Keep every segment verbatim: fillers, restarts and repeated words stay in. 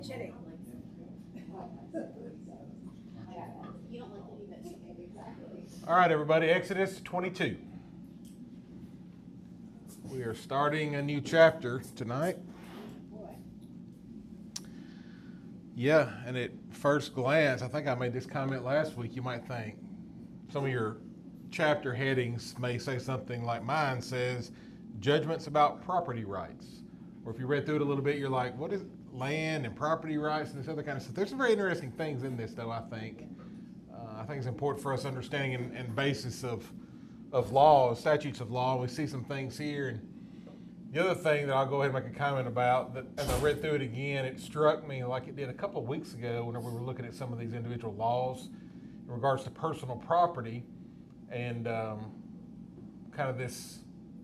Chitty. All right, everybody, Exodus twenty-two. We are starting a new chapter tonight. Yeah, and at first glance, I think I made this comment last week, you might think some of your chapter headings may say something like mine says, judgments about property rights. Or if you read through it a little bit, you're like, what is land and property rights and this other kind of stuff. There's some very interesting things in this, though, I think. Uh, I think it's important for us understanding and, and basis of of law, statutes of law. We see some things here. And the other thing that I'll go ahead and make a comment about, that as I read through it again, it struck me like it did a couple of weeks ago whenever we were looking at some of these individual laws in regards to personal property and um, kind of this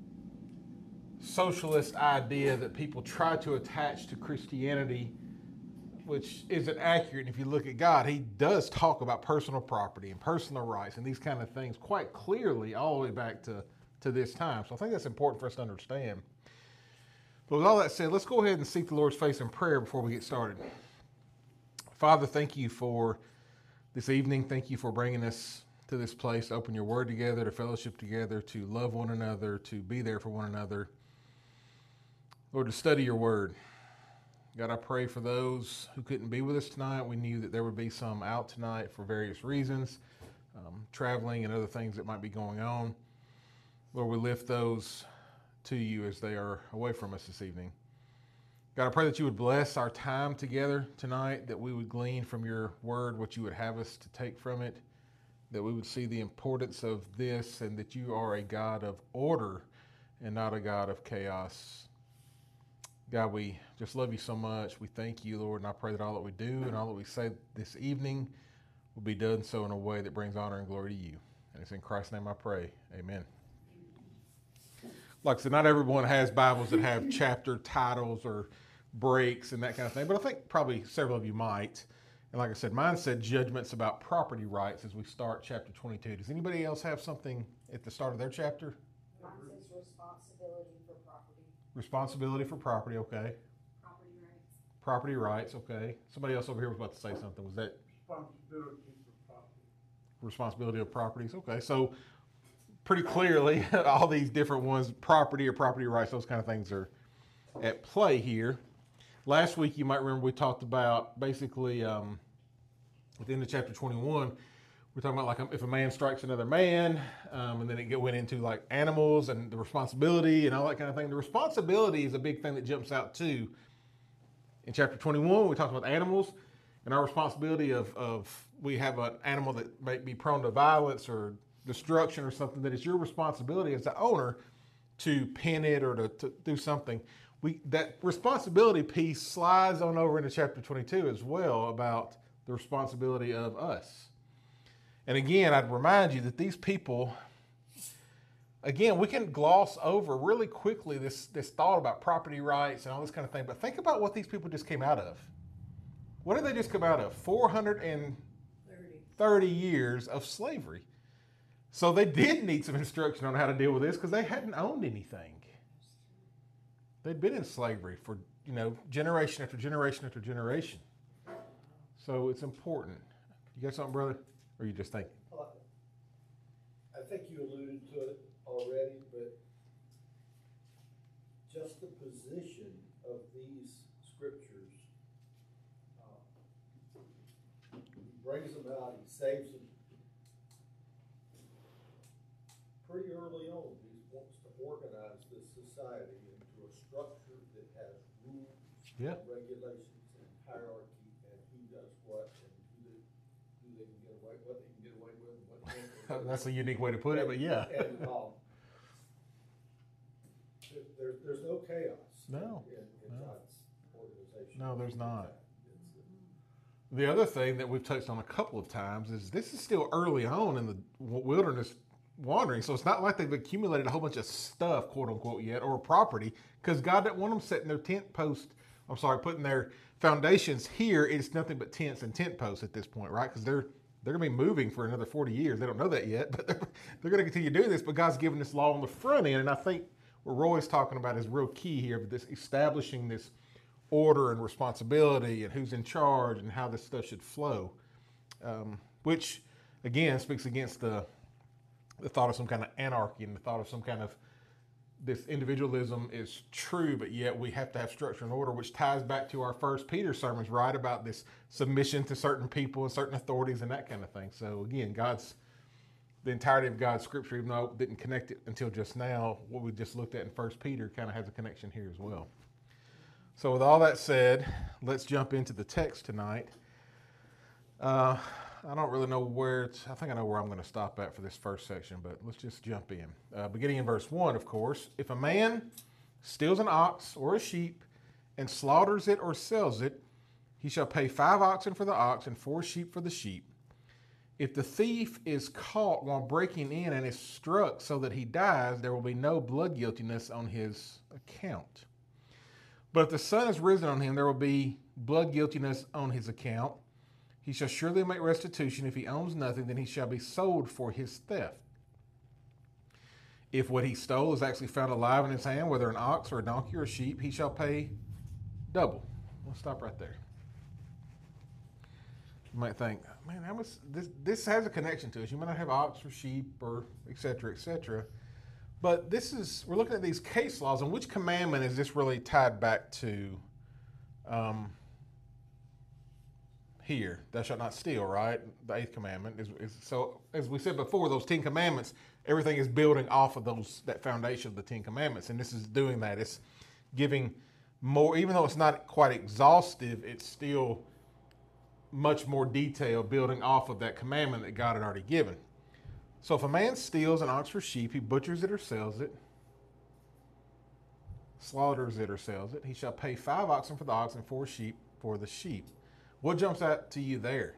socialist idea that people try to attach to Christianity, which isn't accurate. And if you look at God, he does talk about personal property and personal rights and these kind of things quite clearly all the way back to, to this time. So I think that's important for us to understand. But with all that said, let's go ahead and seek the Lord's face in prayer before we get started. Father, thank you for this evening. Thank you for bringing us to this place to open your word together, to fellowship together, to love one another, to be there for one another. Lord, to study your word. God, I pray for those who couldn't be with us tonight. We knew that there would be some out tonight for various reasons, um, traveling and other things that might be going on. Lord, we lift those to you as they are away from us this evening. God, I pray that you would bless our time together tonight, that we would glean from your word what you would have us to take from it, that we would see the importance of this and that you are a God of order and not a God of chaos. God, we just love you so much. We thank you, Lord, and I pray that all that we do and all that we say this evening will be done so in a way that brings honor and glory to you. And it's in Christ's name I pray. Amen. Like I said, not everyone has Bibles that have chapter titles or breaks and that kind of thing, but I think probably several of you might. And like I said, mine said judgments about property rights as we start chapter twenty-two. Does anybody else have something at the start of their chapter? Mine says responsibility for property. Responsibility for property, okay. Property rights. Property rights, okay. Somebody else over here was about to say something. Was that? Responsibility for property. Responsibility of properties, okay. So pretty clearly, all these different ones, property or property rights, those kind of things are at play here. Last week, you might remember we talked about basically um, at the end of chapter twenty-one, we're talking about like if a man strikes another man, um, and then it went into like animals and the responsibility and all that kind of thing. The responsibility is a big thing that jumps out too. In chapter twenty-one, we talked about animals and our responsibility of, of we have an animal that may be prone to violence or destruction or something, that it's your responsibility as the owner to pin it or to, to do something. We that responsibility piece slides on over into chapter twenty-two as well about the responsibility of us. And again, I'd remind you that these people, again, we can gloss over really quickly this, this thought about property rights and all this kind of thing, but think about what these people just came out of. What did they just come out of? four hundred thirty years of slavery. So they did need some instruction on how to deal with this because they hadn't owned anything. They'd been in slavery for, you know, generation after generation after generation. So it's important. You got something, brother? Or are you just thinking? Well, I think you alluded to it already, but just the position of these scriptures, uh, he brings them out, he saves them. Pretty early on, he wants to organize this society into a structure that has rules, Yeah. regulations, and hierarchy, and who does what, and who they, who they can get away, what they can get away with, and what they can't get away with. That's a unique way to put it, but yeah. And, um, there, there- there's no chaos. No, In, in no. God's organization. No, there's not. It's- The other thing that we've touched on a couple of times is this is still early on in the wilderness wandering. So it's not like they've accumulated a whole bunch of stuff, quote unquote, yet, or property, because God didn't want them setting their tent post, I'm sorry, putting their foundations here. It's nothing but tents and tent posts at this point, right? Because they're they're going to be moving for another forty years. They don't know that yet, but they're, they're going to continue doing this. But God's given this law on the front end, and I think what Roy's talking about is real key here, but this establishing this order and responsibility and who's in charge and how this stuff should flow, um, which again speaks against the the thought of some kind of anarchy and the thought of some kind of this individualism is true, but yet we have to have structure and order, which ties back to our first Peter sermons, right? About this submission to certain people and certain authorities and that kind of thing. So again, God's, the entirety of God's scripture, even though it didn't connect it until just now, what we just looked at in First Peter kind of has a connection here as well. So with all that said, let's jump into the text tonight. Uh, I don't really know where it's, I think I know where I'm going to stop at for this first section, but let's just jump in. Uh, beginning in verse one, of course. If a man steals an ox or a sheep and slaughters it or sells it, he shall pay five oxen for the ox and four sheep for the sheep. If the thief is caught while breaking in and is struck so that he dies, there will be no blood guiltiness on his account. But if the sun is risen on him, there will be blood guiltiness on his account. He shall surely make restitution. If he owns nothing, then he shall be sold for his theft. If what he stole is actually found alive in his hand, whether an ox or a donkey or a sheep, he shall pay double. We'll stop right there. You might think, man, how much, this, this has a connection to us. You might not have ox or sheep or et cetera, et cetera. But this is, we're looking at these case laws, and which commandment is this really tied back to? Um, Here, thou shalt not steal, right? The eighth commandment is, is so. As we said before, those Ten Commandments, everything is building off of those that foundation of the Ten Commandments, and this is doing that. It's giving more, even though it's not quite exhaustive, it's still much more detail, building off of that commandment that God had already given. So, if a man steals an ox or sheep, he butchers it or sells it, slaughters it or sells it, he shall pay five oxen for the ox and four sheep for the sheep. What jumps out to you there?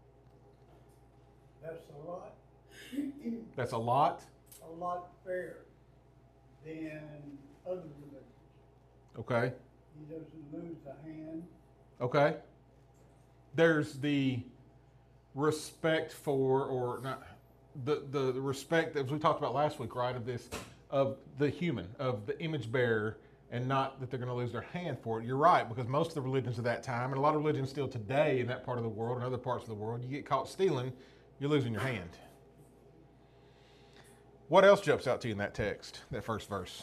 That's a lot, That's a lot? a lot fairer than other religions. Okay. He doesn't lose a hand. Okay. There's the respect for, or not, the, the, the respect, as we talked about last week, right, of this, of the human, of the image bearer, and not that they're going to lose their hand for it. You're right, because most of the religions of that time, and a lot of religions still today in that part of the world and other parts of the world, you get caught stealing, you're losing your hand. What else jumps out to you in that text, that first verse?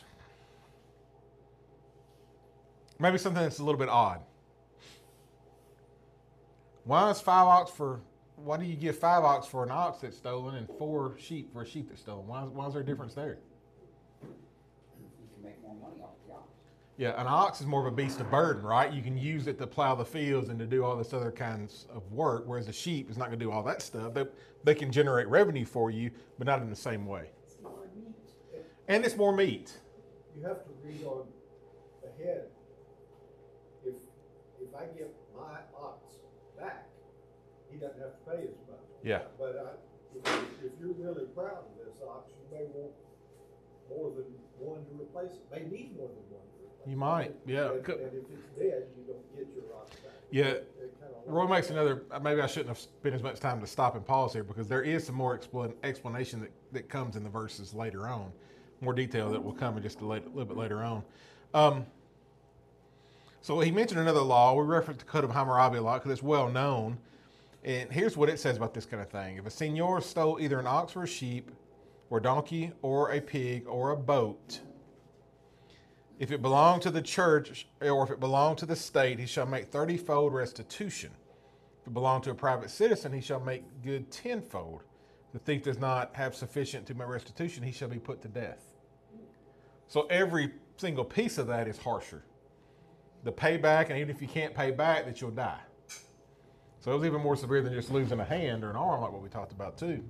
Maybe something that's a little bit odd. Why is five ox for, why do you give five ox for an ox that's stolen and four sheep for a sheep that's stolen? Why is, why is there a difference there? You can make more money off the ox. Yeah, an ox is more of a beast of burden, right? You can use it to plow the fields and to do all this other kinds of work, whereas a sheep is not going to do all that stuff. They, they can generate revenue for you, but not in the same way. It's more meat. And it's more meat. You have to read on ahead. If, if I give my ox back, he doesn't have to pay as much. Yeah. But I, if, if you're really proud of this ox, you may want more than one to replace it. May need more than one to replace it. You might, yeah. And, and if it's dead, you don't get your ox back. Yeah. It kinda Roy makes another, maybe I shouldn't have spent as much time to stop and pause here, because there is some more explan- explanation that, that comes in the verses later on. More detail that will come in just a, late, a little bit later on. Um, so he mentioned another law. We referenced the Code of Hammurabi a lot because it's well known. And here's what it says about this kind of thing. If a seigneur stole either an ox or a sheep, or a donkey, or a pig, or a boat, if it belonged to the church, or if it belonged to the state, he shall make thirty-fold restitution. If it belonged to a private citizen, he shall make good tenfold. If the thief does not have sufficient to make restitution, he shall be put to death. So every single piece of that is harsher. The payback, and even if you can't pay back, that you'll die. So it was even more severe than just losing a hand or an arm, like what we talked about too.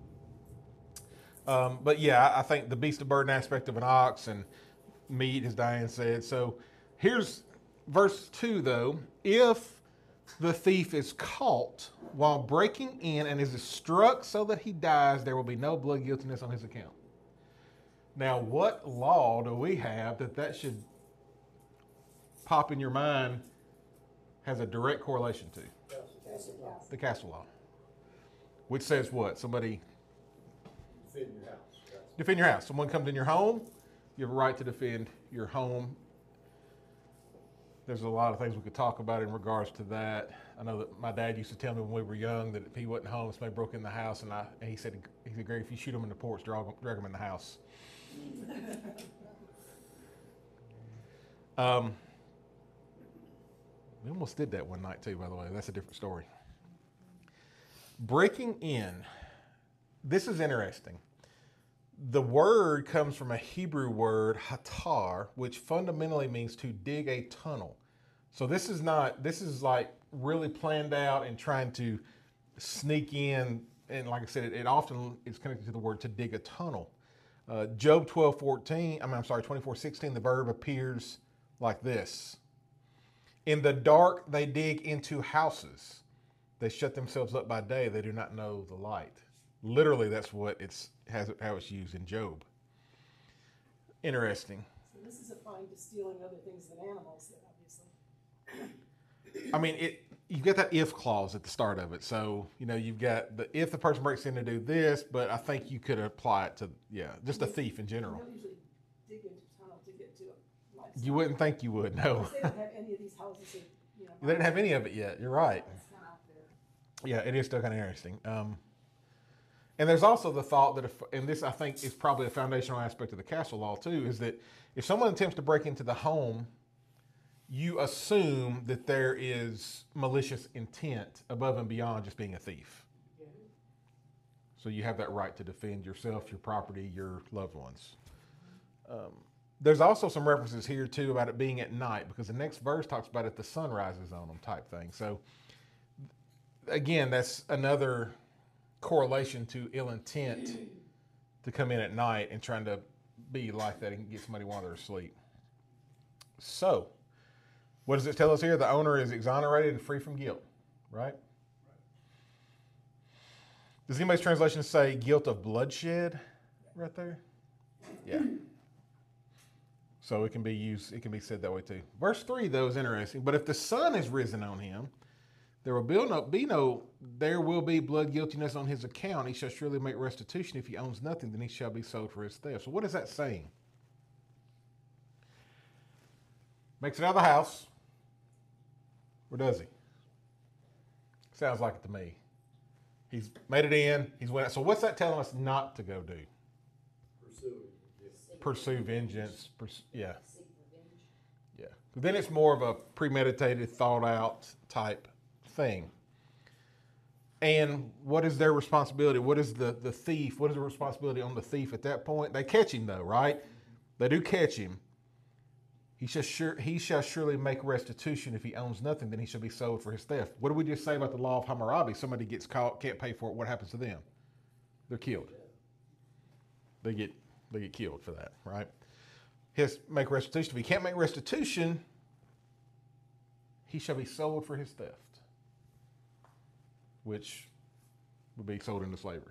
Um, but yeah, I think the beast of burden aspect of an ox and meat, as Diane said. So here's verse two, though. If the thief is caught while breaking in and is struck so that he dies, there will be no blood guiltiness on his account. Now, what law do we have that that should pop in your mind has a direct correlation to? The Castle Law. Which says what? Somebody Defend your house. That's- defend your house. Someone comes in your home, you have a right to defend your home. there's a lot of things we could talk about in regards to that. I know that my dad used to tell me when we were young that if he wasn't home, somebody broke in the house, and I and he said, he said, Gary, if you shoot them in the porch, drag them, drag them in the house. um, we almost did that one night too, by the way. That's a different story. Breaking in. This is interesting. The word comes from a Hebrew word, hatar, which fundamentally means to dig a tunnel. So this is not, this is like really planned out and trying to sneak in. And like I said, it, it often is connected to the word to dig a tunnel. Uh, Job twelve fourteen, I mean, I'm sorry, twenty-four sixteen, the verb appears like this. In the dark, they dig into houses. They shut themselves up by day. They do not know the light. Literally, that's what it's has how it's used in Job. Interesting. So this is applying to stealing other things than animals, then, obviously. I mean, it. You get that if clause at the start of it. So you know you've got the if the person breaks in to do this, but I think you could apply it to yeah, just a thief in general. They'll usually dig into a tunnel to get to a lifestyle. You wouldn't think you would, no. They don't have any of these houses, that, you know. They didn't have any of it yet. You're right. It's kind of out there. Yeah, it is still kind of interesting. Um, and there's also the thought that, if, and this I think is probably a foundational aspect of the castle law too, is that if someone attempts to break into the home, you assume that there is malicious intent above and beyond just being a thief. So you have that right to defend yourself, your property, your loved ones. Um, there's also some references here too about it being at night, because the next verse talks about it, the sun rises on them type thing. So again, that's another correlation to ill intent to come in at night and trying to be like that and get somebody while they're asleep. So, what does it tell us here? The owner is exonerated and free from guilt, right? Does anybody's translation say guilt of bloodshed right there? Yeah. So it can be used, it can be said that way too. Verse three, though, is interesting. But if the sun is risen on him, there will be no, be no, there will be blood guiltiness on his account. He shall surely make restitution. If he owns nothing, then he shall be sold for his theft. So what is that saying? Makes it out of the house. Or does he? Sounds like it to me. He's made it in. He's went out. So what's that telling us not to go do? Pursuing. Pursue vengeance. Pers- yeah. Seek revenge. Yeah. Then it's more of a premeditated, thought out type thing. And what is their responsibility? What is the, the thief? What is the responsibility on the thief at that point? They catch him though, right? They do catch him. He shall, sure, he shall surely make restitution. If he owns nothing, then he shall be sold for his theft. What did we just say about the law of Hammurabi? Somebody gets caught, can't pay for it. What happens to them? They're killed. They get they get killed for that, right? He has to make restitution. If he can't make restitution, he shall be sold for his theft, which would be sold into slavery.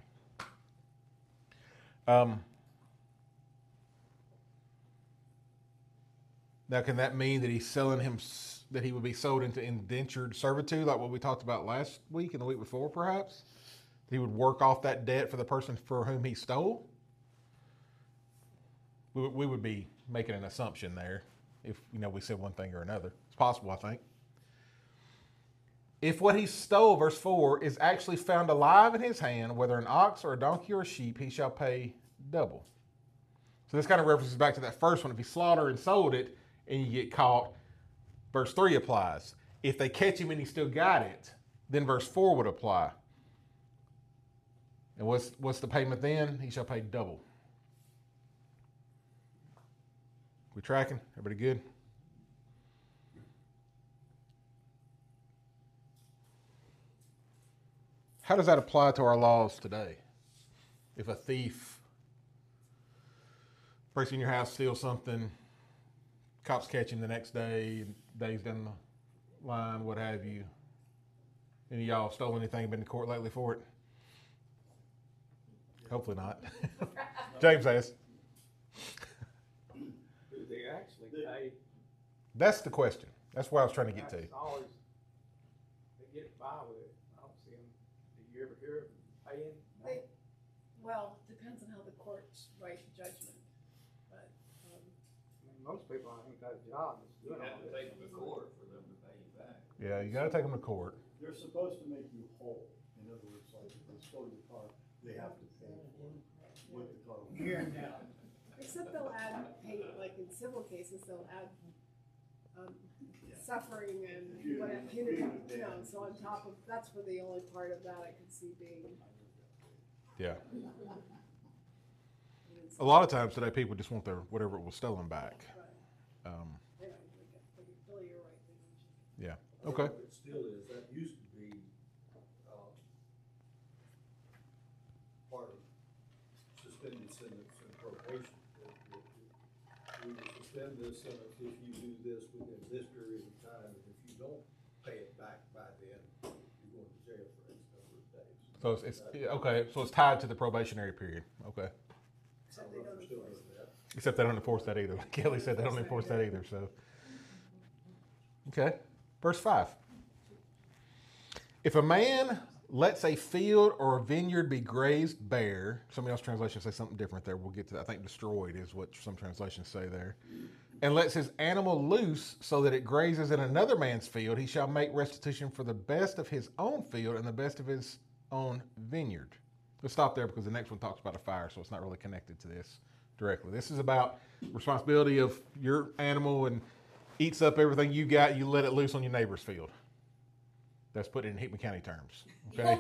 Um, now, can that mean that he's selling him, that he would be sold into indentured servitude, like what we talked about last week and the week before, perhaps? That he would work off that debt for the person for whom he stole? We, would- we would be making an assumption there if, you know, we said one thing or another. It's possible, I think. If what he stole, verse four, is actually found alive in his hand, whether an ox or a donkey or a sheep, he shall pay double. So this kind of references back to that first one. If he slaughtered and sold it and you get caught, verse three applies. If they catch him and he still got it, then verse four would apply. And what's, what's the payment then? He shall pay double. We tracking? Everybody good? How does that apply to our laws today? If a thief breaks in your house, steals something, cops catch him the next day, days down the line, what have you. Any of y'all stole anything, been to court lately for it? Hopefully not. James has. Do they actually pay? That's the question. That's what I was trying to get to. That's always, they get by with it. I don't see them. Did you ever hear of them paying? No. They, well, depends on how the courts write judgment, but, um, I mean, most people, I think, got a job that's You doing all have to this. take them to court for them to pay you back. Yeah, you got to take them to court. They're supposed to make you whole. In other words, like if they stole your car, they have to pay for it with the car. Here and now. Except they'll add, hey, like in civil cases, they'll add, um, suffering and whatever, punitive, you know, so on top of, that's for the only part of that I could see being. Yeah. A lot of times today, people just want their whatever was stolen back. Right. Um, They don't usually get, but you're, Billy, you're right, they usually. yeah. I don't Okay. know if It still is, that used to be, um, part of suspended sentence and probation. That- that- that We will suspend this sentence if you do this within this period of time, and if you don't pay it back by then, you're going to jail for X number of days. So it's, it's yeah, okay. So it's tied to the probationary period. Okay. I don't know if they're still doing that. Except they don't enforce that either. Like Kelly said, they don't enforce that either. So. Okay. Verse five. If a man lets a field or a vineyard be grazed bare, somebody else's translation say something different there. We'll get to that. I think destroyed is what some translations say there. And lets his animal loose so that it grazes in another man's field, he shall make restitution for the best of his own field and the best of his own vineyard. Let's stop there because the next one talks about a fire, so it's not really connected to this directly. This is about responsibility of your animal and eats up everything you got, you let it loose on your neighbor's field. That's put in Hickman County terms. Okay.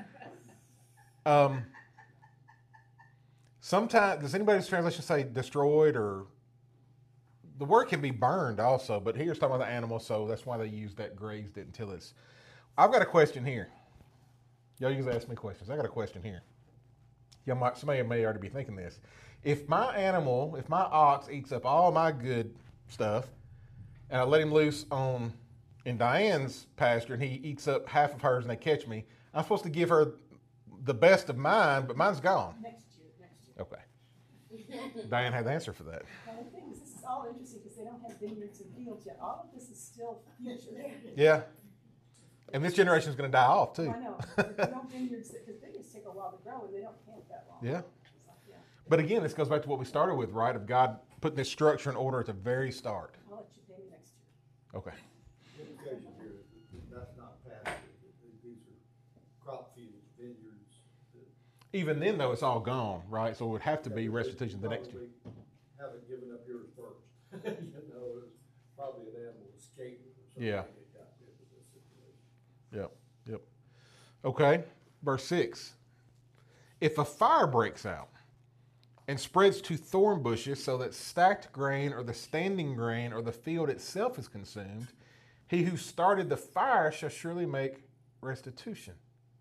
um, sometimes does anybody's translation say destroyed, or the word can be burned also, but here's talking about the animal, so that's why they use that grazed it until it's. I've got a question here. Y'all usually ask me questions. I got a question here. Y'all might, somebody may already be thinking this. If my animal, if my ox eats up all my good stuff, and I let him loose on in Diane's pasture, and he eats up half of hers, and they catch me, I'm supposed to give her the best of mine, but mine's gone. Next year, next year. Okay. Diane had the answer for that. And the thing is, this is all interesting because they don't have vineyards and fields yet. All of this is still future. Yeah. And this generation is going to die off too. I know. There's no vineyards, because vineyards take a while to grow and they don't plant that long. Yeah. It's like, yeah. But again, this goes back to what we started with, right? Of God putting this structure in order at the very start. I'll let you pay me next year. Okay. The implication here is that that's not pasture, that these are crop fields, vineyards. that- Even then, though, it's all gone, right? So it would have to be restitution the next year. Probably haven't given up yours first. You know, it's probably an animal escaped or something. Yeah. that got into this situation. Yep. Yep. Okay. Verse six. If a fire breaks out and spreads to thorn bushes so that stacked grain or the standing grain or the field itself is consumed, he who started the fire shall surely make restitution.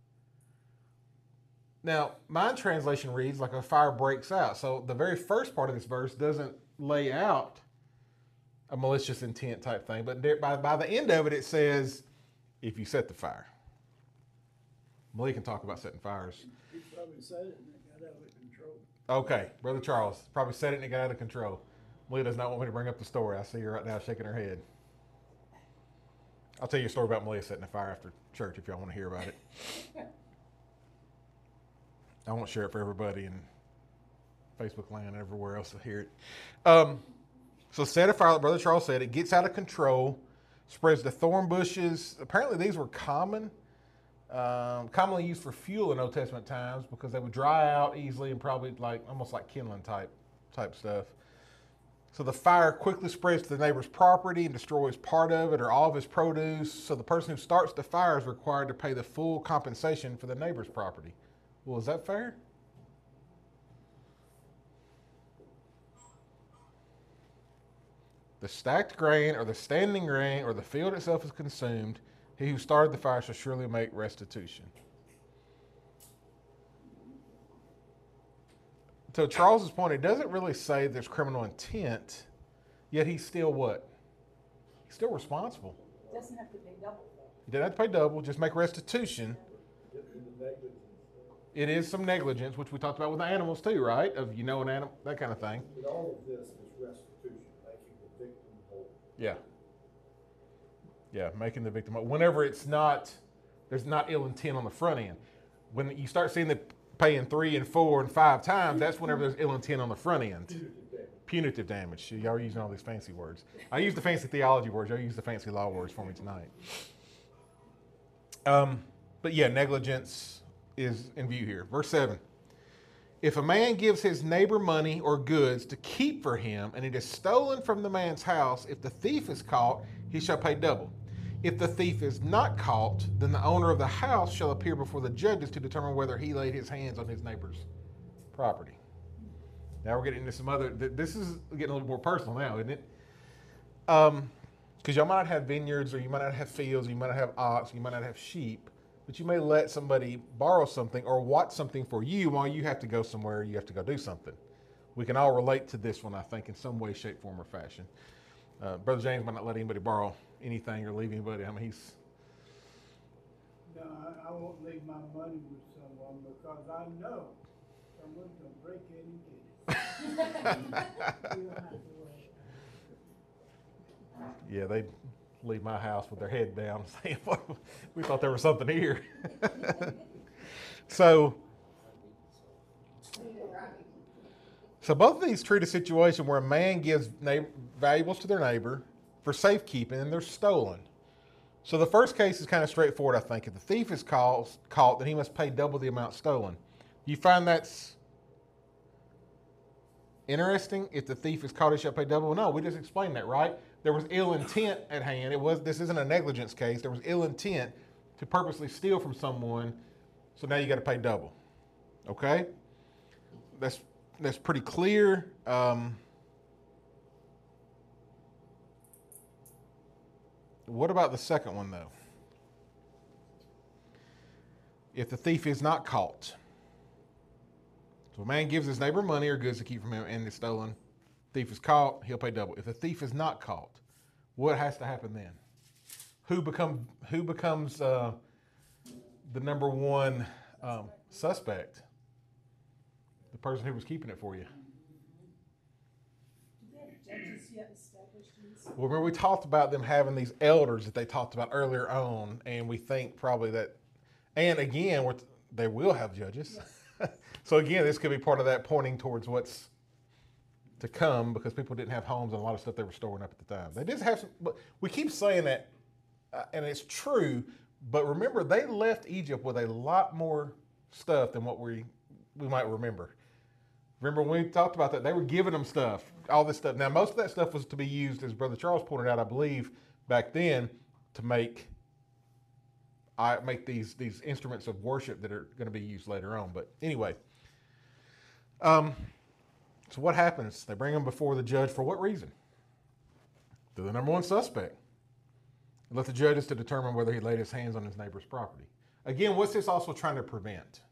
Now, my translation reads like a fire breaks out. So the very first part of this verse doesn't lay out a malicious intent type thing, but there, by, by the end of it, it says, if you set the fire. Malik can talk about setting fires. He probably said it and it got out of control. Okay, Brother Charles probably said it and it got out of control. Malik does not want me to bring up the story. I see her right now shaking her head. I'll tell you a story about Malia setting a fire after church if y'all want to hear about it. I won't share it for everybody in Facebook land and everywhere else to hear it. Um, so set a fire, like Brother Charles said, it gets out of control, spreads to thorn bushes. Apparently these were common, um, commonly used for fuel in Old Testament times because they would dry out easily and probably like almost like kindling type type stuff. So the fire quickly spreads to the neighbor's property and destroys part of it or all of his produce. So the person who starts the fire is required to pay the full compensation for the neighbor's property. Well, is that fair? The stacked grain or the standing grain or the field itself is consumed. He who started the fire shall surely make restitution. To Charles's point, it doesn't really say there's criminal intent, yet he's still what? He's still responsible. Doesn't have to pay double. He didn't have to pay double, just make restitution. Get into negligence. It is some negligence, which we talked about with the animals too, right? Of you know an animal, that kind of thing. But all of this is restitution, making the victim whole. Yeah. Yeah, making the victim. Whenever it's not, there's not ill intent on the front end. When you start seeing the paying three and four and five times, that's whenever there's ill intent on the front end. Punitive damage. Punitive damage. See, y'all are using all these fancy words. I use the fancy theology words. Y'all use the fancy law words for me tonight. Um, but yeah, negligence is in view here. Verse seven. If a man gives his neighbor money or goods to keep for him, and it is stolen from the man's house, if the thief is caught, he shall pay double. If the thief is not caught, then the owner of the house shall appear before the judges to determine whether he laid his hands on his neighbor's property. Now we're getting into some other, this is getting a little more personal now, isn't it? Um, because y'all might not have vineyards, or you might not have fields, or you might not have ox, or you might not have sheep, but you may let somebody borrow something or watch something for you while you have to go somewhere, you have to go do something. We can all relate to this one, I think, in some way, shape, form, or fashion. Uh, Brother James might not let anybody borrow anything or leave anybody. I mean, he's... No, I, I won't leave my money with someone because I know someone's gonna break in and get it. Yeah, they'd leave my house with their head down saying, we thought there was something here. so, so both of these treat a situation where a man gives neighbor, valuables to their neighbor for safekeeping, and they're stolen. So the first case is kind of straightforward, I think. If the thief is caught, caught, then he must pay double the amount stolen. Do you find that's interesting? If the thief is caught, he shall pay double? No, we just explained that, right? There was ill intent at hand. It was, this isn't a negligence case. There was ill intent to purposely steal from someone, so now you got to pay double. Okay? That's, that's pretty clear. Um, what about the second one, though? If the thief is not caught. So a man gives his neighbor money or goods to keep from him, and it's stolen. Thief is caught, he'll pay double. If the thief is not caught, what has to happen then? Who become who becomes uh, the number one um, suspect? The person who was keeping it for you. Do they have judges yet established in this? Well, remember we talked about them having these elders that they talked about earlier on, and we think probably that, and again, we're, they will have judges. Yes. So again, this could be part of that pointing towards what's to come, because people didn't have homes and a lot of stuff they were storing up at the time. They did have some, but we keep saying that, uh, and it's true, but remember, they left Egypt with a lot more stuff than what we we might remember. Remember when we talked about that, they were giving them stuff, all this stuff. Now, most of that stuff was to be used, as Brother Charles pointed out, I believe, back then, to make I make these these instruments of worship that are going to be used later on. But anyway, um, so what happens? They bring him before the judge for what reason? They're the number one suspect. And let the judges to determine whether he laid his hands on his neighbor's property. Again, what's this also trying to prevent?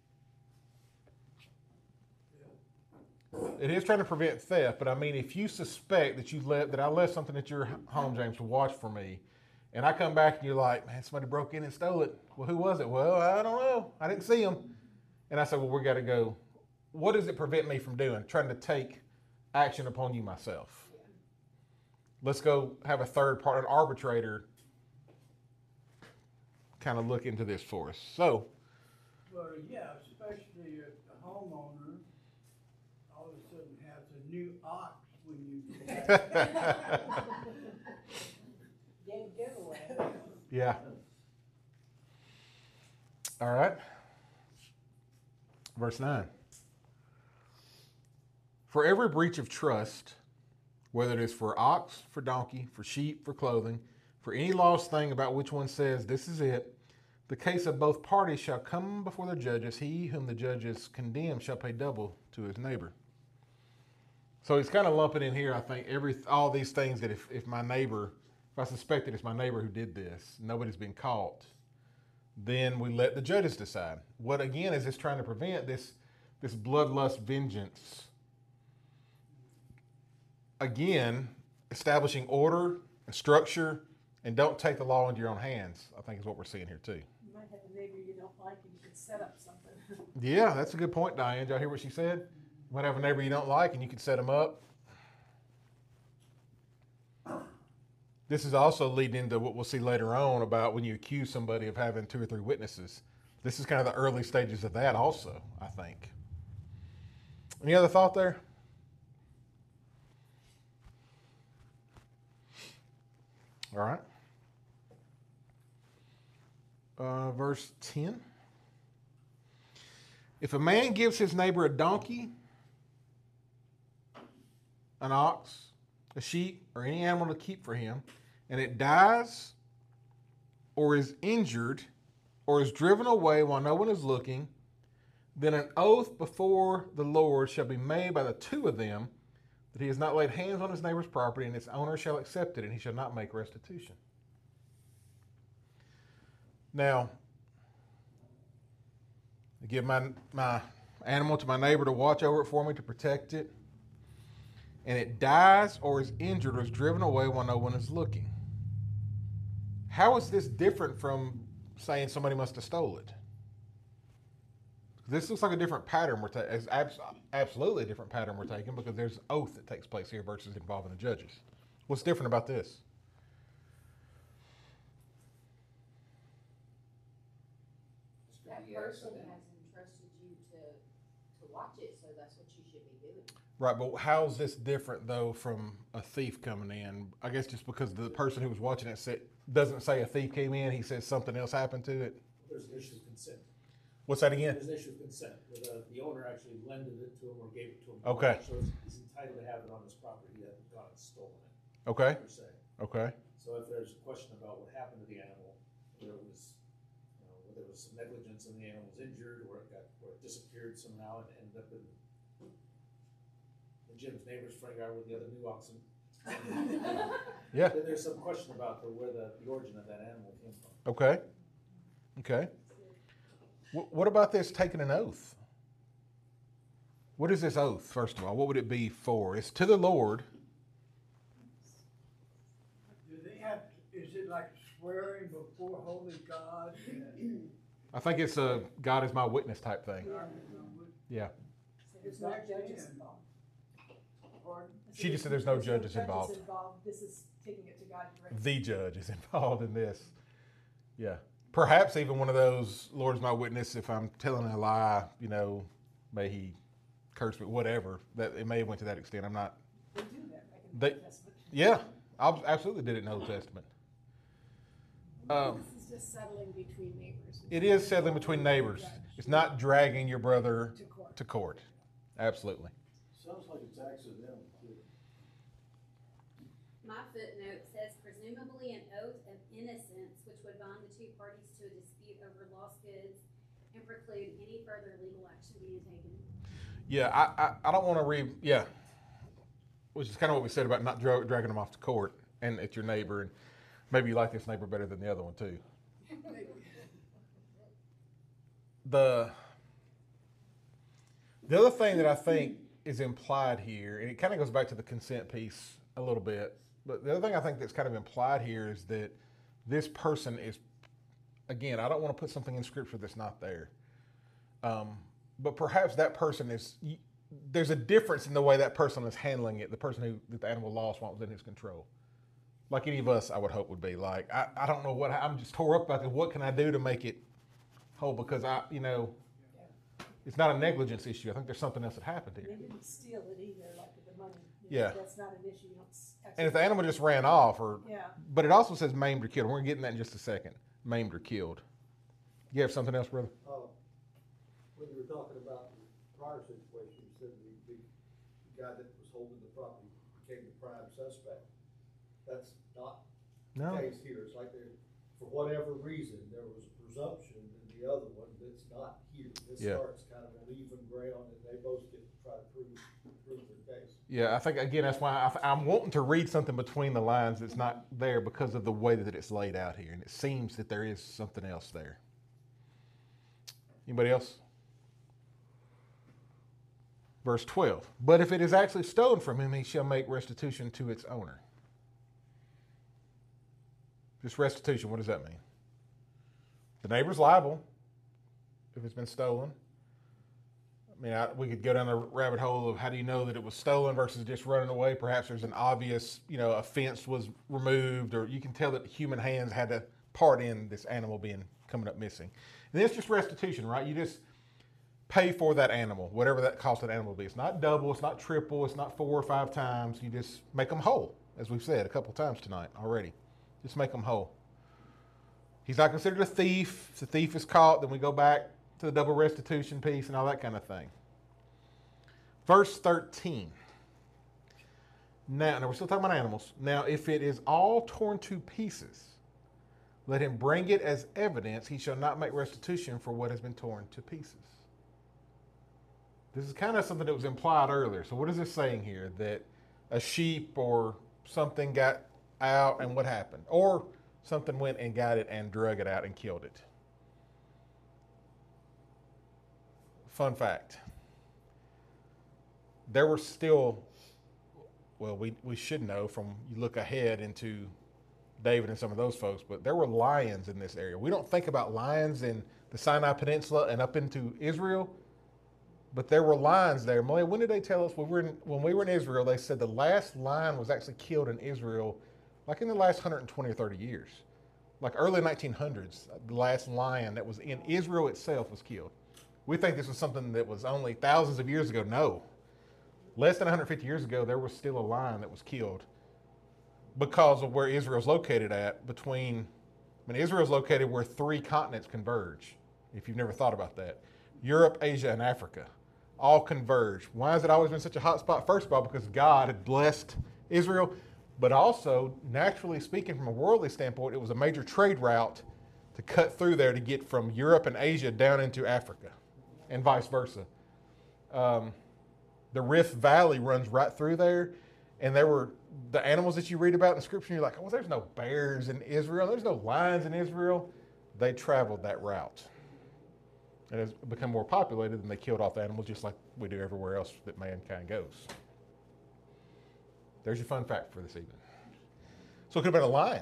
It is trying to prevent theft, but I mean, if you suspect that you left that I left something at your home, James, to watch for me, and I come back and you're like, man, somebody broke in and stole it. Well, who was it? Well, I don't know. I didn't see him. And I said, well, we got to go. What does it prevent me from doing? Trying to take action upon you myself. Yeah. Let's go have a third part, an arbitrator, kind of look into this for us. So. Well, yeah, especially if the homeowner all of a sudden has a new ox when you do that. Dead giveaway. Yeah. All right. Verse nine. For every breach of trust, whether it is for ox, for donkey, for sheep, for clothing, for any lost thing about which one says, this is it, the case of both parties shall come before the judges. He whom the judges condemn shall pay double to his neighbor. So he's kind of lumping in here, I think, every all these things that if, if my neighbor, if I suspect that it's my neighbor who did this, nobody's been caught, then we let the judges decide. What, again, is this trying to prevent this, this bloodlust vengeance? Again, establishing order and structure, and don't take the law into your own hands, I think is what we're seeing here too. You might have a neighbor you don't like and you could set up something. Yeah, that's a good point, Diane. Did y'all hear what she said? You might have a neighbor you don't like and you could set them up. This is also leading into what we'll see later on about when you accuse somebody of having two or three witnesses. This is kind of the early stages of that also, I think. Any other thought there? All right. Uh, verse ten. If a man gives his neighbor a donkey, an ox, a sheep, or any animal to keep for him, and it dies or is injured or is driven away while no one is looking, then an oath before the Lord shall be made by the two of them that he has not laid hands on his neighbor's property, and its owner shall accept it, and he shall not make restitution. Now, I give my, my animal to my neighbor to watch over it for me, to protect it, and it dies or is injured or is driven away while no one is looking. How is this different from saying somebody must have stole it? This looks like a different pattern we're taking. It's abs- absolutely a different pattern we're taking, because there's an oath that takes place here versus involving the judges. What's different about this? That Yeah, person so then- has entrusted you to, to watch it, so that's what you should be doing. Right, but how's this different, though, from a thief coming in? I guess just because the person who was watching it said, doesn't say a thief came in, he says something else happened to it. There's an issue of consent. What's that again? There's an issue of consent, where the, the owner actually lended it to him or gave it to him. Okay. So he's- he's entitled to have it on his property, he hasn't gone and stolen it, Okay, per se. okay, So if there's a question about what happened to the animal, whether it was, you know, whether there was some negligence and the animal was injured, or it got, or it disappeared somehow and ended up in in Jim's neighbor's front yard with the other new oxen. yeah, Then there's some question about the, where the, the origin of that animal came from. okay, okay. Wh- What about this taking an oath? What is this oath, first of all? What would it be for? It's to the Lord. Do they have, is it like swearing before holy God? and- I think it's a God is my witness type thing. Yeah. There's no judges involved. Or- She just said there's no There's judges involved. This is taking it to God directly. The judge is involved in this. Yeah. Perhaps even one of those, Lord's my witness, if I'm telling a lie, you know, may he curse me, whatever. That it may have went to that extent. I'm not. They do that, like in the They- Old Testament. Yeah, I absolutely did it in the Old Testament. Um, This is just settling between neighbors. it is settling between neighbors. It's not dragging your brother To court. to court. Absolutely. Sounds like it's accidental, too. My footnote says presumably an oath of innocence, which would bind the two parties to a dispute over lost goods and preclude any further legal action being taken. Yeah, I, I, I don't want to read, yeah, which is kind of what we said about not dra- dragging them off to court, and it's your neighbor, and maybe you like this neighbor better than the other one too. The, the other thing that I think is implied here, and it kind of goes back to the consent piece a little bit, but the other thing I think that's kind of implied here is that this person is, again, I don't want to put something in scripture that's not there. Um, but perhaps that person is, there's a difference in the way that person is handling it, the person who that the animal lost while it was in his control. Like any of us, I would hope would be. Like, I, I don't know what, I'm just tore up about this. What can I do to make it whole? Because I, you know, it's not a negligence issue. I think there's something else that happened They here. didn't steal it either, like the money. You know, Yeah. That's not an issue. You don't s- And if the animal just ran off, or, Yeah. but it also says maimed or killed. We're going to get in that in just a second. Maimed or killed. You have something else, brother? Uh, When you were talking about the prior situation, you said the, the guy that was holding the property became the prime suspect. That's not No. the case here. It's like there, for whatever reason, there was a presumption in the other one that's not here. This Yeah. starts kind of an even ground, and they both get to try to prove, prove their case. Yeah, I think, again, that's why I, I'm wanting to read something between the lines that's not there because of the way that it's laid out here. And it seems that there is something else there. Anybody else? Verse twelve. But if it is actually stolen from him, he shall make restitution to its owner. This restitution, what does that mean? The neighbor's liable if it's been stolen. I mean, I, we could go down the rabbit hole of how do you know that it was stolen versus just running away. Perhaps there's an obvious, you know, a fence was removed, or you can tell that human hands had a part in this animal being coming up missing. And it's just restitution, right? You just pay for that animal, whatever that cost of that animal will be. It's not double, it's not triple, it's not four or five times. You just make them whole, as we've said a couple times tonight already. Just make them whole. He's not considered a thief. If the thief is caught, then we go back to the double restitution piece and all that kind of thing. Verse thirteen. Now, now we're still talking about animals. Now, if it is all torn to pieces, let him bring it as evidence. He shall not make restitution for what has been torn to pieces. This is kind of something that was implied earlier. So what is this saying here? That a sheep or something got out and what happened? Or something went and got it and drug it out and killed it. Fun fact. There were still, well, we, we should know from, you look ahead into David and some of those folks, but there were lions in this area. We don't think about lions in the Sinai Peninsula and up into Israel, but there were lions there. Malia, when did they tell us? We were in, when we were in Israel, they said the last lion was actually killed in Israel like in the last one hundred twenty or thirty years. Like early nineteen hundreds, the last lion that was in Israel itself was killed. We think this was something that was only thousands of years ago. No. Less than one hundred fifty years ago, there was still a lion that was killed because of where Israel's located at between, I mean, Israel's located where three continents converge, if you've never thought about that. Europe, Asia, and Africa all converge. Why has it always been such a hot spot? First of all, because God had blessed Israel, but also, naturally speaking, from a worldly standpoint, it was a major trade route to cut through there to get from Europe and Asia down into Africa, and vice versa. Um, the Rift Valley runs right through there, and there were the animals that you read about in the scripture, you're like, oh, well, there's no bears in Israel, there's no lions in Israel. They traveled that route. And it's become more populated, and they killed off the animals just like we do everywhere else that mankind goes. There's your fun fact for this evening. So it could have been a lion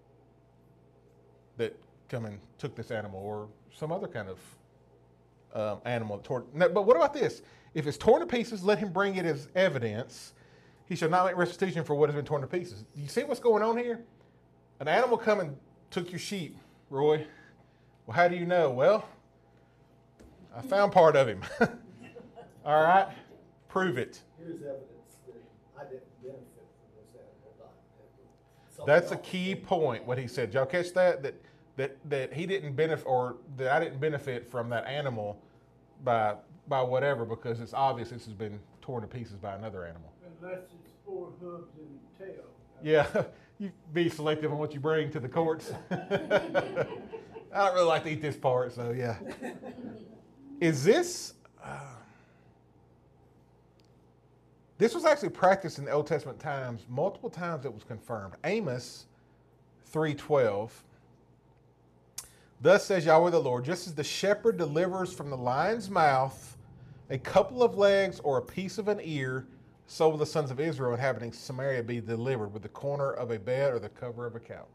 that come and took this animal, or some other kind of um, animal. That tore. Now, but what about this? If it's torn to pieces, let him bring it as evidence. He shall not make restitution for what has been torn to pieces. You see what's going on here? An animal come and took your sheep, Roy. Well, how do you know? Well, I found part of him. All right? Prove it. Here's evidence that I didn't benefit from this animal dying. That's a key point, what he said. Did y'all catch that? That that that he didn't benefit, or that I didn't benefit from that animal by by whatever, because it's obvious this has been torn to pieces by another animal. Unless it's four hooves and tail. Yeah, you be selective on what you bring to the courts. I don't really like to eat this part, so yeah. Is this, uh, this was actually practiced in the Old Testament times, multiple times it was confirmed. Amos three twelve, thus says Yahweh the Lord, just as the shepherd delivers from the lion's mouth a couple of legs or a piece of an ear, so will the sons of Israel inhabiting Samaria be delivered with the corner of a bed or the cover of a couch.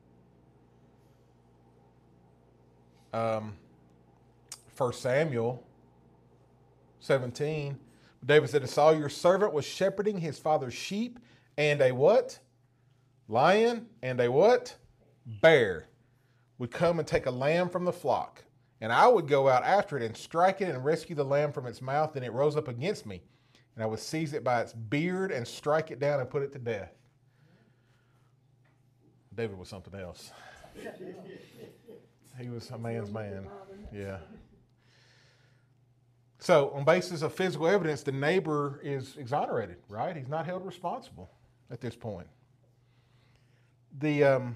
Um, First Samuel seventeen, David said, I saw your servant was shepherding his father's sheep, and a what? Lion, and a what? Bear would come and take a lamb from the flock, and I would go out after it and strike it and rescue the lamb from its mouth, and it rose up against me, and I would seize it by its beard and strike it down and put it to death. David was something else. He was a man's man. Yeah. So, on basis of physical evidence, the neighbor is exonerated, right? He's not held responsible at this point. The um,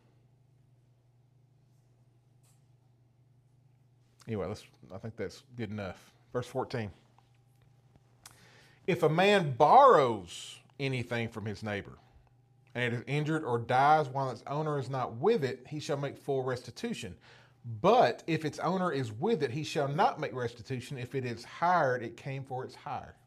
anyway, let's. I think that's good enough. Verse fourteen. If a man borrows anything from his neighbor, and it is injured or dies while its owner is not with it, he shall make full restitution. But if its owner is with it, he shall not make restitution. If it is hired, it came for its hire.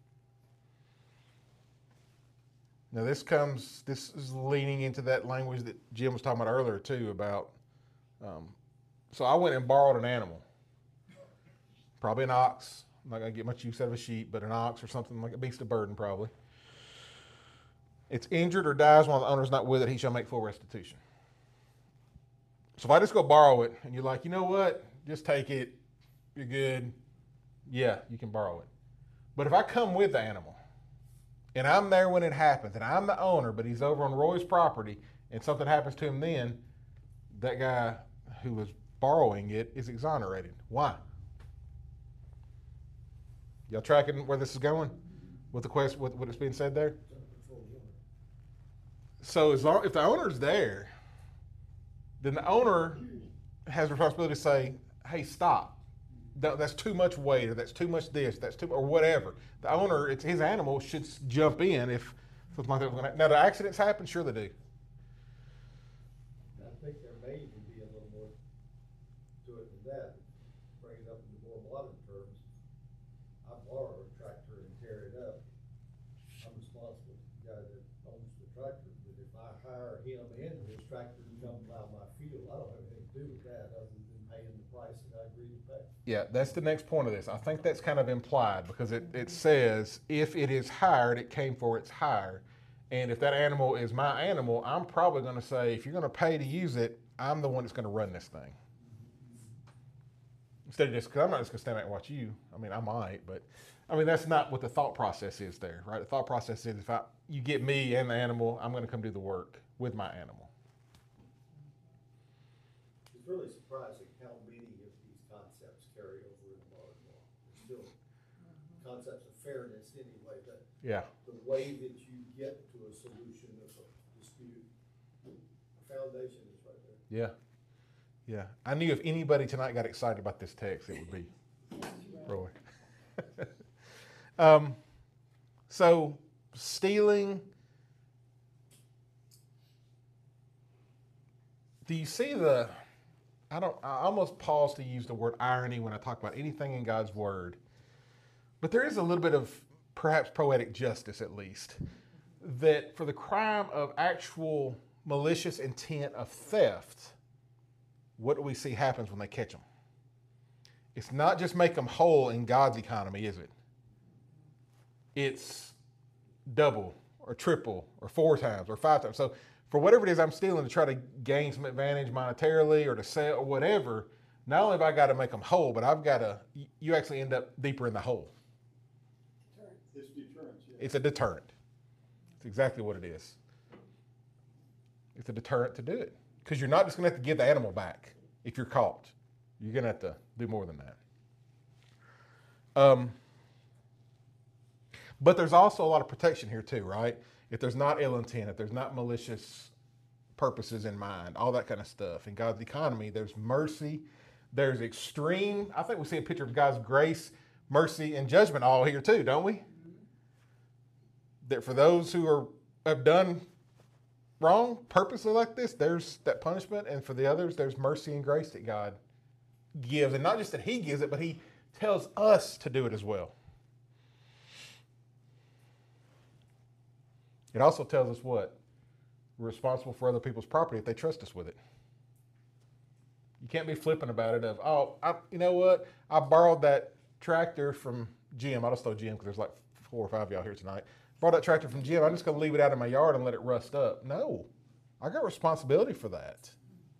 Now this comes, this is leaning into that language that Jim was talking about earlier too about, um, so I went and borrowed an animal. Probably an ox. I'm not going to get much use out of a sheep, but an ox or something like a beast of burden probably. It's injured or dies while the owner's not with it, he shall make full restitution. So if I just go borrow it and you're like, you know what, just take it, you're good, yeah, you can borrow it. But if I come with the animal and I'm there when it happens and I'm the owner, but he's over on Roy's property and something happens to him then, that guy who was borrowing it is exonerated. Why? Y'all tracking where this is going with the question, with what it's being said there? So as long if the owner's there, then the owner has the responsibility to say, "Hey, stop! That, that's too much weight, or that's too much this, that's too, or whatever." The owner, it's his animal, should s- jump in if something like that was going to. Now, do accidents happen? Sure, they do. I think there may even be a little more to it than that. Bring it up into more modern terms. I borrow a tractor and tear it up. I'm responsible for the guy that owns the tractor, but if I hire him and his tractor to come plow my field, I don't have anything to do with that other than paying the price that I agreed to pay. Yeah, that's the next point of this. I think that's kind of implied because it, it says if it is hired, it came for its hire. And if that animal is my animal, I'm probably going to say, if you're going to pay to use it, I'm the one that's going to run this thing. Instead of just, because I'm not just going to stand back and watch you. I mean, I might, but I mean, that's not what the thought process is there, right? The thought process is if I, you get me and the animal, I'm going to come do the work with my animal. It's really surprising how many of these concepts carry over in modern law. There's still concepts of fairness anyway, but Yeah. the way that you get to a solution of a dispute, the foundation is right there. Yeah. Yeah. I knew if anybody tonight got excited about this text, it would be Roy. um, so, stealing. Do you see the, I don't, I almost pause to use the word irony when I talk about anything in God's word, but there is a little bit of perhaps poetic justice at least, that for the crime of actual malicious intent of theft, what do we see happens when they catch them? It's not just make them whole in God's economy, is it? It's double or triple or four times or five times. So for whatever it is I'm stealing to try to gain some advantage monetarily or to sell or whatever, not only have I got to make them whole, but I've got to, you actually end up deeper in the hole. It's deterrence, yeah. It's a deterrent. It's exactly what it is. It's a deterrent to do it. Because you're not just going to have to give the animal back if you're caught. You're going to have to do more than that. Um, but there's also a lot of protection here too, right? If there's not ill intent, if there's not malicious purposes in mind, all that kind of stuff. In God's economy, there's mercy. There's extreme, I think we see a picture of God's grace, mercy, and judgment all here too, don't we? That for those who are have done wrong purposely like this, there's that punishment, and for the others, there's mercy and grace that God gives, and not just that He gives it, but He tells us to do it as well. It also tells us what? We're responsible for other people's property if they trust us with it. You can't be flippant about it of, oh, I, you know what? I borrowed that tractor from Jim. I'll just throw Jim because there's like four or five of y'all here tonight. Brought that tractor from Jim. I'm just going to leave it out in my yard and let it rust up. No, I got responsibility for that.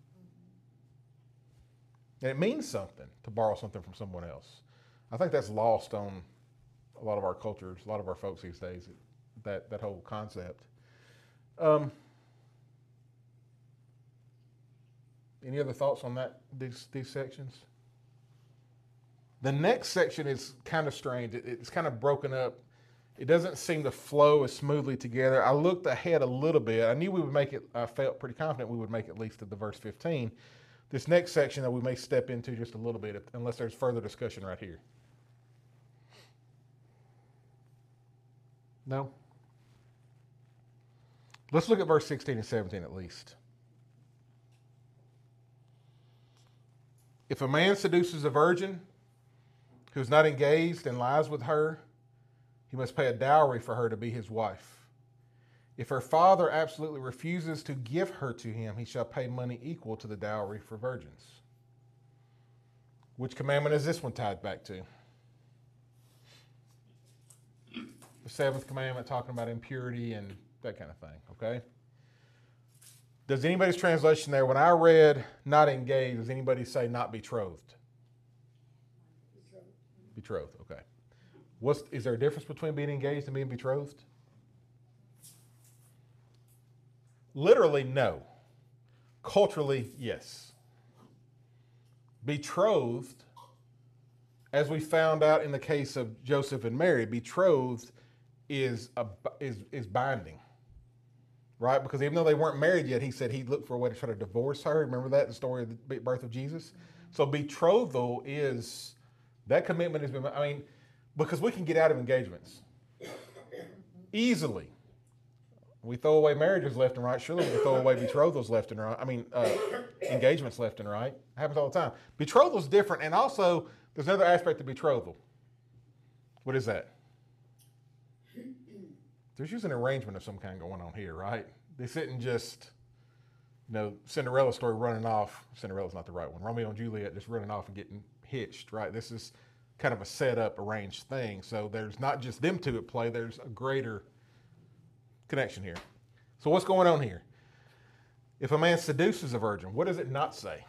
And it means something to borrow something from someone else. I think that's lost on a lot of our cultures, a lot of our folks these days, that, that whole concept. Um, any other thoughts on that, these, these sections? The next section is kind of strange. It, it's kind of broken up. It doesn't seem to flow as smoothly together. I looked ahead a little bit. I knew we would make it, I felt pretty confident we would make at least to the verse fifteen. This next section that we may step into just a little bit, unless there's further discussion right here. No? Let's look at verse sixteen and seventeen at least. If a man seduces a virgin who's not engaged and lies with her, he must pay a dowry for her to be his wife. If her father absolutely refuses to give her to him, he shall pay money equal to the dowry for virgins. Which commandment is this one tied back to? The seventh commandment, talking about impurity and that kind of thing, okay? Does anybody's translation there, when I read not engaged, does anybody say not betrothed? Betrothed, betrothed okay. What's, is there a difference between being engaged and being betrothed? Literally, no. Culturally, yes. Betrothed, as we found out in the case of Joseph and Mary, betrothed is a, is is binding, right? Because even though they weren't married yet, he said he looked for a way to try to divorce her. Remember that, the story of the birth of Jesus? So betrothal is, that commitment has been, I mean, because we can get out of engagements easily. We throw away marriages left and right. Surely we throw away betrothals left and right. I mean, uh, engagements left and right. It happens all the time. Betrophal's different, and also there's another aspect of betrothal. What is that? There's usually an arrangement of some kind going on here, right? This isn't just, you know, Cinderella story running off. Cinderella's not the right one. Romeo and Juliet just running off and getting hitched, right? This is kind of a set up, arranged thing. So there's not just them two at play. There's a greater connection here. So what's going on here? If a man seduces a virgin, what does it not say?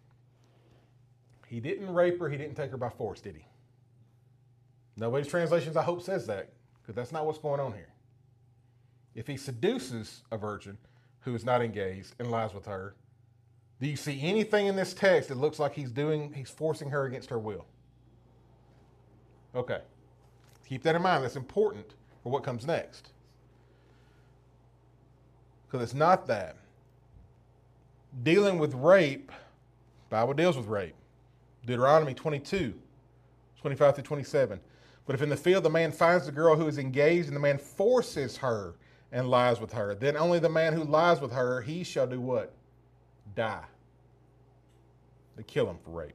He didn't rape her. He didn't take her by force, did he? Nobody's translations, I hope, says that, because that's not what's going on here. If he seduces a virgin who is not engaged and lies with her, do you see anything in this text that looks like he's doing, he's forcing her against her will? Okay. Keep that in mind. That's important for what comes next. Because it's not that. Dealing with rape, the Bible deals with rape. Deuteronomy twenty-two, twenty-five through twenty-seven. But if in the field the man finds the girl who is engaged and the man forces her and lies with her, then only the man who lies with her, he shall do what? Die. They kill him for rape.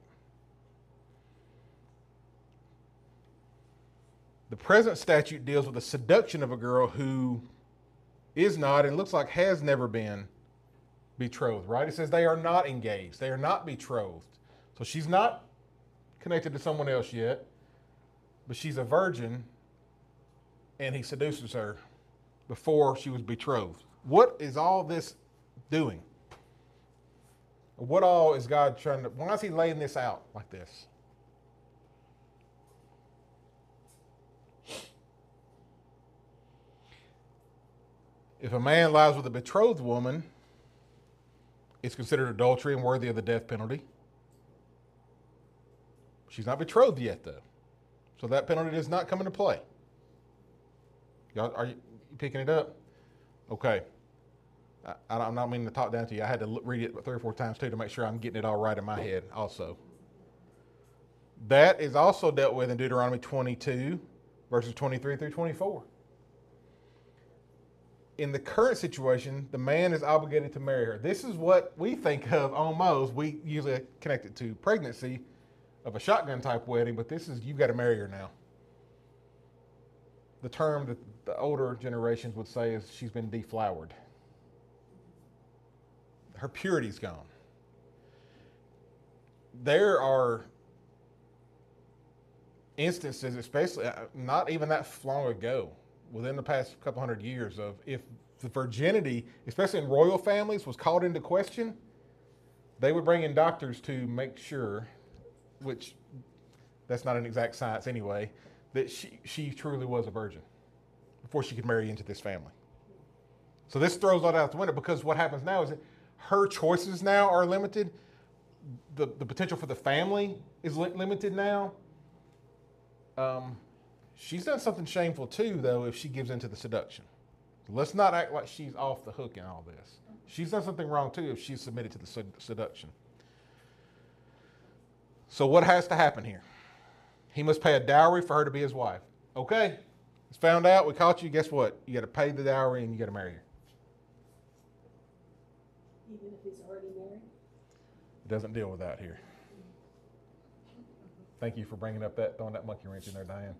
The present statute deals with the seduction of a girl who is not and looks like has never been betrothed, right? It says they are not engaged. They are not betrothed. So she's not connected to someone else yet, but she's a virgin, and he seduces her before she was betrothed. What is all this doing? What all is God trying to, why is he laying this out like this? If a man lies with a betrothed woman, it's considered adultery and worthy of the death penalty. She's not betrothed yet, though. So that penalty does not come into play. Y'all, are you picking it up? Okay. I, I'm not meaning to talk down to you. I had to look, read it three or four times, too, to make sure I'm getting it all right in my head also. That is also dealt with in Deuteronomy twenty-two, verses twenty-three through twenty-four. In the current situation, the man is obligated to marry her. This is what we think of almost. We usually connect it to pregnancy of a shotgun type wedding, but this is, you've got to marry her now. The term that the older generations would say is she's been deflowered. Her purity's gone. There are instances, especially not even that long ago, within the past couple hundred years, of if the virginity, especially in royal families, was called into question, they would bring in doctors to make sure, which that's not an exact science anyway, that she, she truly was a virgin before she could marry into this family. So this throws all that out the window, because what happens now is that her choices now are limited. The, the potential for the family is li- limited now. Um, she's done something shameful too, though, if she gives into the seduction. So let's not act like she's off the hook in all this. She's done something wrong too if she's submitted to the sed- seduction. So what has to happen here? He must pay a dowry for her to be his wife. Okay, it's found out, we caught you, guess what? You got to pay the dowry and you got to marry her. Even if he's already married? It doesn't deal with that here. Thank you for bringing up that, throwing that monkey wrench in there, Diane.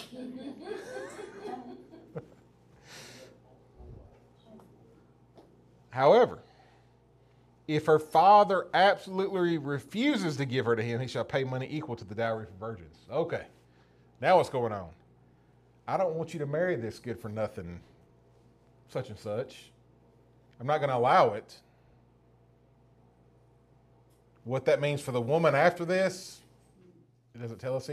However, if her father absolutely refuses to give her to him, he shall pay money equal to the dowry for virgins. Okay, now what's going on? I don't want you to marry this good for nothing, such and such. I'm not going to allow it. What that means for the woman after this, it doesn't tell us